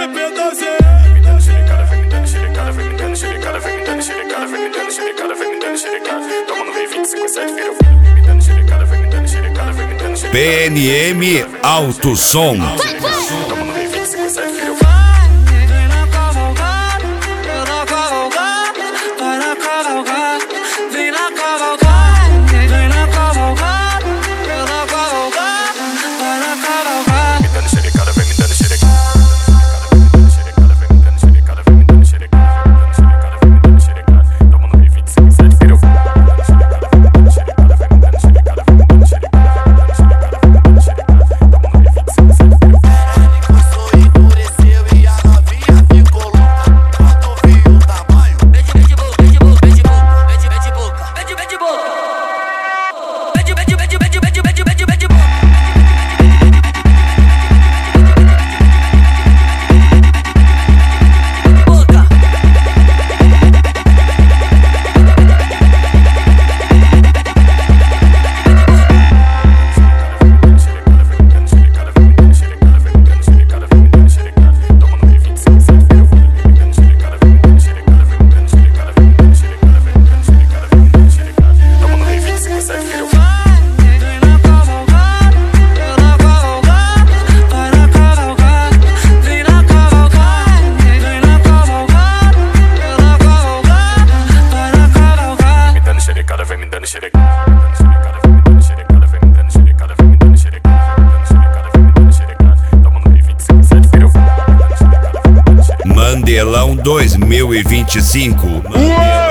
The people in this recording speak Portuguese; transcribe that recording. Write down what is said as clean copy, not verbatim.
CP12. Vem me dando xerecada, vem me dando xerecada, vem me dando xerecada, vem me dando xerecada, vem me dando xerecada, vem me dando xerecada. Toma no rei 25/7, vira o filho. Vem me dando xerecada, vem me dando xerecada, vem me dando xerecada. PNM Alto Som. Toma no rei 25/7, vira o filho. Vem na cavalgada, eu na cavalgada, vai na cavalgada, vem na cavalgada, vem na cavalgada, eu na cavalgada, vai na cavalgada. Me dando xerecada, vem me dando xerecada. Vem me dando xerecada, vem me dando xerecada, vem me dando xerecada, vem me dando xerecada. Toma no rei 25/7, vira o filho. Mandelão 2025.